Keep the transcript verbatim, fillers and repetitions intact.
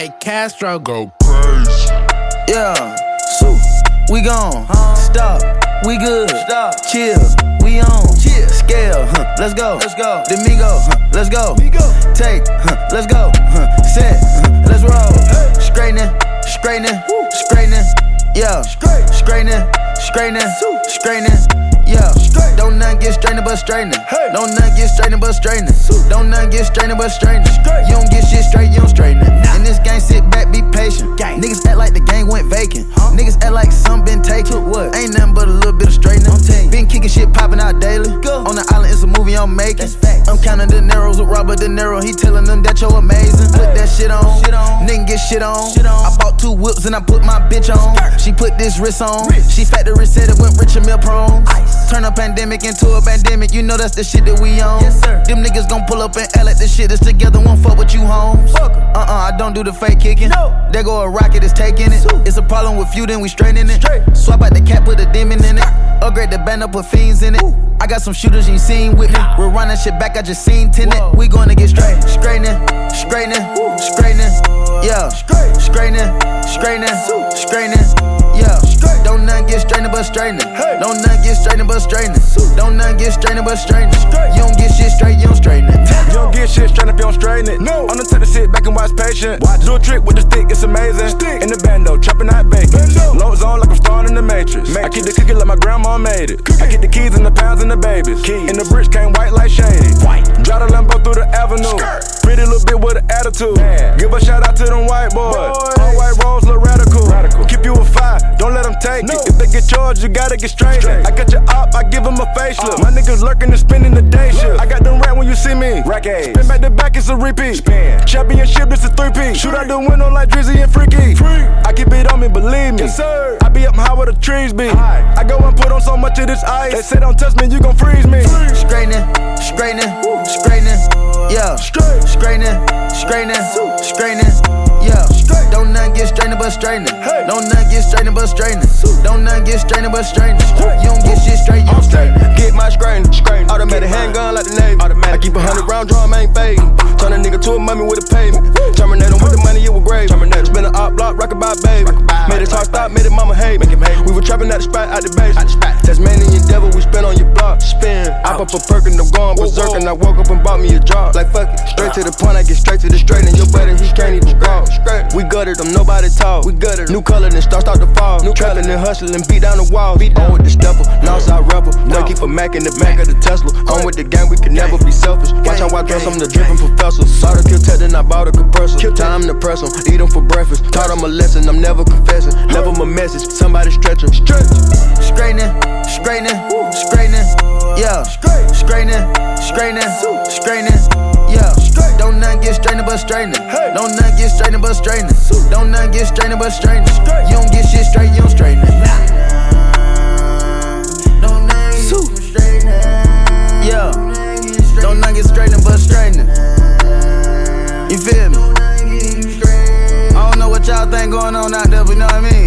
make Castro go crazy. Yeah, so we gone. Huh? Stop, we good. Stop, chill, we on. Chill, scale, huh? Let's go. Let's go. Domingo, huh? Let's go. Take, huh? Let's go. Huh? Set, huh? Let's roll. Hey. Straightening, straightening, straightening. Yeah, straightening, straightening, straightening. Yeah, don't none get straightening but straightening. Don't none get straightening but straightening. Don't none get straightening but straightening. You don't get shit straight, you don't straighten it. In this game, sit back, be patient. Niggas act like the game went vacant. Niggas act like some been taken. What? Ain't nothing but a little bit of straightening. Been kicking shit popping out daily. On the island, it's a movie I'm making. I'm counting De Niro's with Robert De Niro. He telling them that you're amazing. Put that shit on. Nigga get shit on. I bought two whips and I put my bitch on. She put this wrist on. She factory said it went rich and meal prone. Turn a pandemic into a pandemic, you know that's the shit that we on. Yes, sir. Them niggas gon' pull up and act like this shit is together, won't fuck with you, homes. Uh-uh, I don't do the fake kicking. No. There go a rocket, it's taking it. It's a problem with you, then we straightening it. Straight. Swap out the cap, put a demon in it. Upgrade the band up, put fiends in it. Ooh. I got some shooters you seen with me. We're running shit back, I just seen tenant. Whoa. We gonna get straight. Straightening, straightening, straightening. Yeah, straightening, straightening, straightening. Yeah, don't none get straightening but straightening. Don't none get straightening but straightening. Don't none get straightening but straightening. You don't get shit straight, you don't straighten it. You don't get shit straight if you don't straighten it. No. I'm the type to sit back and watch patient. Watch. Do a trick with the stick, it's amazing. Stick. In the bando, chopping out bacon. Loads on like I'm starring in the Matrix. Matrix. I keep the cookie like my grandma made it. Cookie. I keep the keys and the pounds and the babies. Keys. And the bricks came white like shady. White. Drive the Lambo through the avenue. Skirt. Pretty little bit with an attitude. Man. Give a shout out to them white boys. boys. All white rolls look radical. radical. Keep you a five, don't let them take no. it. If they get charged, you gotta get straight. straight. I got your op, I give them a facelift. Uh. My niggas lurking and spending the day shift. I got them rat when you see me. Rack A's. Spin back to back, it's a repeat. Spin. Championship, this a three-piece. Shoot out the window like Drizzy and Freaky. Free. I keep it on me, believe me. Yes, sir. I be up high where the trees be. High. I go and put on so much of this ice. They say don't touch me, you gon' freeze me. Straightening, straightening, straightening. Yeah, straight. Straightening, straightening, straightening. Yeah, don't none get straightening but straightening. Don't none get straightening but straightening. Don't none get straightening but straightening. You don't get shit straight, you don't straighten it. Get my straightening, straightening. Automatic handgun like the Navy. Automatic. I keep a hundred round drum, ain't fading. Turn a nigga to a mummy with a pavement. Terminate him with the money, it was grave. Terminate. Spin an op block, rock about baby. Made it talk stop, made it mama hate me. We were trapping at the spot, out the base. Tasmanian devil, we spin on your block. Spin. I pop a perk and I'm going berserk. And I woke up and bought me a job. Like fuck it. Straight to the point, I get straight to the straight. And your buddy, he can't even walk. We gutted them, nobody talk. We gutted them. New color, then start start to fall. New trapping and hustling, beat down the walls. Beat down with the stepper, Northside rapper. Boy, keep a Mac in the back of the Tesla. On with the gang, we can never be selfish. Watch how I dress, I'm the dripping professor. Saw the kill tech, then I bought a compressor. Time to press them, eat them for breakfast. Taught them a lesson, I'm never confessing. Never my message, somebody stretch them. Stretch. Straightening, straightening, straightening. Yeah, straightening, straightening, straightening. Yeah, don't none get straightening but straightening. Don't none get straightening but straightening. Don't none get straightening but straightening. You don't get shit straight, you don't straighten it. Don't none get straightening. Yeah, don't none get straightening but straightening. You feel me? I don't know what y'all think going on out there, but you know what I mean?